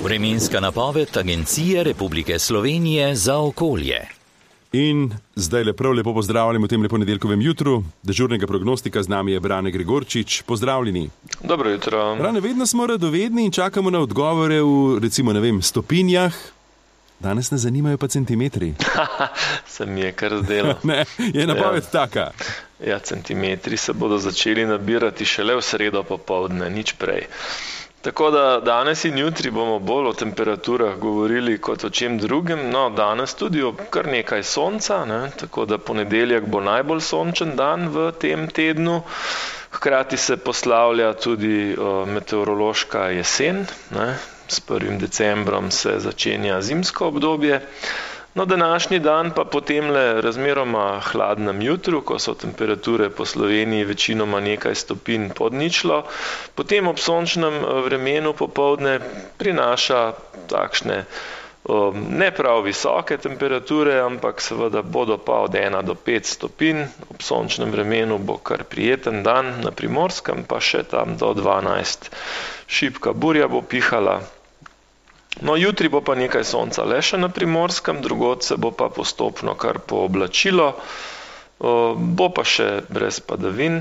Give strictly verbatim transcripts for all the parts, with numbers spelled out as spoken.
Vremenska napoved Agencije Republike Slovenije za okolje. In zdaj lepo, lepo pozdravljam v tem ponedeljkovem jutru. Dežurnega prognostika z nami je Brane Gregorčič. Pozdravljeni. Dobro jutro. Brane, vedno smo radovedni in čakamo na odgovore v, recimo, ne vem, stopinjah. Danes ne zanimajo pa centimetri. Se mi je kar zdelo. Ne, je napoved ja. taka. Ja, centimetri se bodo začeli nabirati šele v sredo popoldne, nič prej. Tako da danes in jutri bomo bolj o temperaturah govorili kot o čem drugem. No, danes tudi o kar nekaj sonca, ne? Tako da ponedeljek bo najbolj sončen dan v tem tednu. Hkrati se poslavlja tudi o, meteorološka jesen, ne? S prvim decembrom se začenja zimsko obdobje. No, današnji dan pa po temle razmeroma hladnem jutru, ko so temperature po Sloveniji večinoma nekaj stopinj pod ničlo, potem ob sončnem vremenu popoldne prinaša takšne um, ne prav visoke temperature, ampak seveda bodo pa od ena do pet stopinj. Ob sončnem vremenu bo kar prijeten dan, na Primorskem pa še tam do dvanajst. Šibka burja bo pihala. No, jutri bo pa nekaj sonca le še na Primorskem, drugod se bo pa postopno kar pooblačilo, bo pa še brez padavin.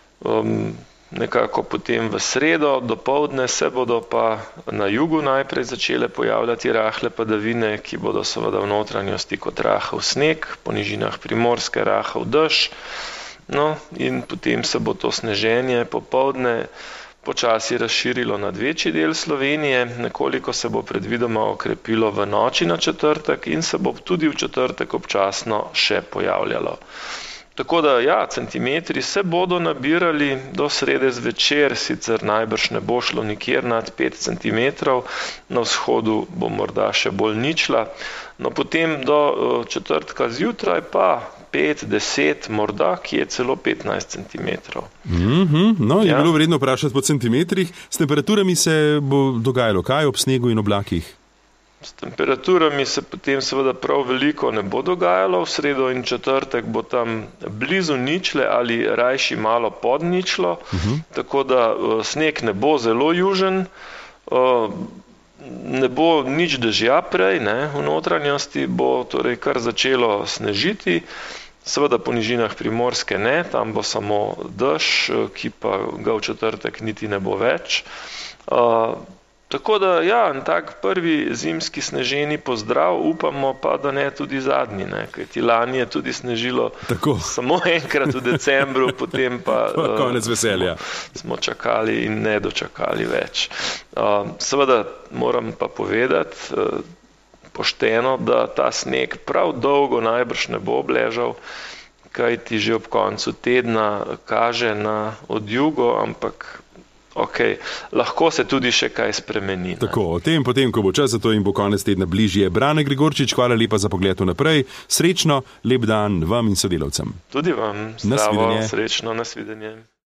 Nekako potem v sredo dopoldne se bodo pa na jugu najprej začele pojavljati rahle padavine, ki bodo seveda v notranjosti kot rahel sneg, po nižinah Primorske rahel dež. No, in potem se bo to sneženje popoldne počasi razširilo nad večji del Slovenije, nekoliko se bo predvidoma okrepilo v noči na četrtek in se bo tudi v četrtek občasno še pojavljalo. Tako da, ja, centimetri se bodo nabirali do srede zvečer, sicer najbrž ne bo šlo nikjer nad pet centimetrov, na vzhodu bo morda še bolj ničla, no potem do četrtka zjutraj pa pet, deset, morda, ki je celo petnajst centimetrov. Mm-hmm, no, je ja. bilo vredno vprašati po centimetrih. S temperaturami se bo dogajalo kaj ob snegu in oblakih? S temperaturami se potem seveda prav veliko ne bo dogajalo. V sredo in četrtek bo tam blizu ničle ali rajši malo pod ničlo, uh-huh. Tako da uh, sneg ne bo zelo južen, uh, ne bo nič dežja prej, ne? V notranjosti bo torej kar začelo snežiti, seveda po nižinah Primorske ne, tam bo samo dež, ki pa ga v četrtek niti ne bo več. Uh, Tako da, ja, tak prvi zimski sneženi pozdrav, upamo pa, da ne tudi zadnji, ne, kajti lani je tudi snežilo Tako. Samo enkrat v decembru, potem pa konec veselja. Smo, smo čakali in ne dočakali več. Uh, seveda moram pa povedati uh, pošteno, da ta sneg prav dolgo najbrž ne bo obležal, kajti že ob koncu tedna kaže na odjugo, ampak ok, lahko se tudi še kaj spremeni. Ne? Tako, o tem, potem, ko bo čas za to in bo konec tedna bližje. Brane Gregorčič, hvala lepa za pogled naprej. Srečno, lep dan vam in sodelavcem. Tudi vam. Zdravo, srečno, nasvidenje.